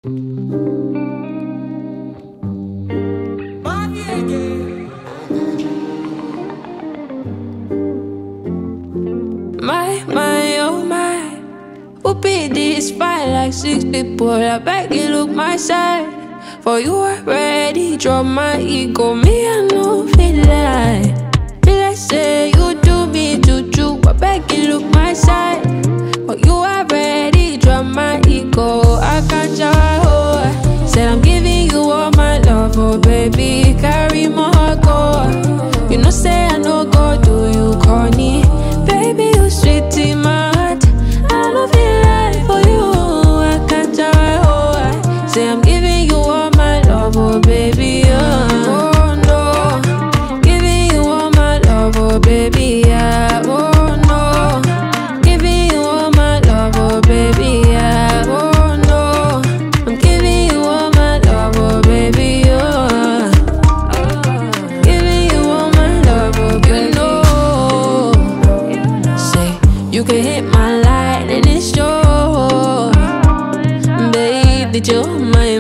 My, oh my. Who paid this fight like 6 people? I beg you look my side. For you already drop my ego. Me, I know feel like say you do me juju. I beg you look my side. For you already drop my ego. I can't hold. Said I'm giving you all my love, oh baby, carry my go. You know say I no go do you corny. Baby, you sweet in my heart. I don't feel like for you. I can't hold. Say I'm giving you all my love, oh baby. Oh no, giving you all my love, oh baby. Yeah. Oh no, giving you all my love, oh baby. Yeah. Oh no, I'm giving you all my love, oh baby. Oh, giving you all my love, oh baby. You can hit my light and it's yours. Babe, did you my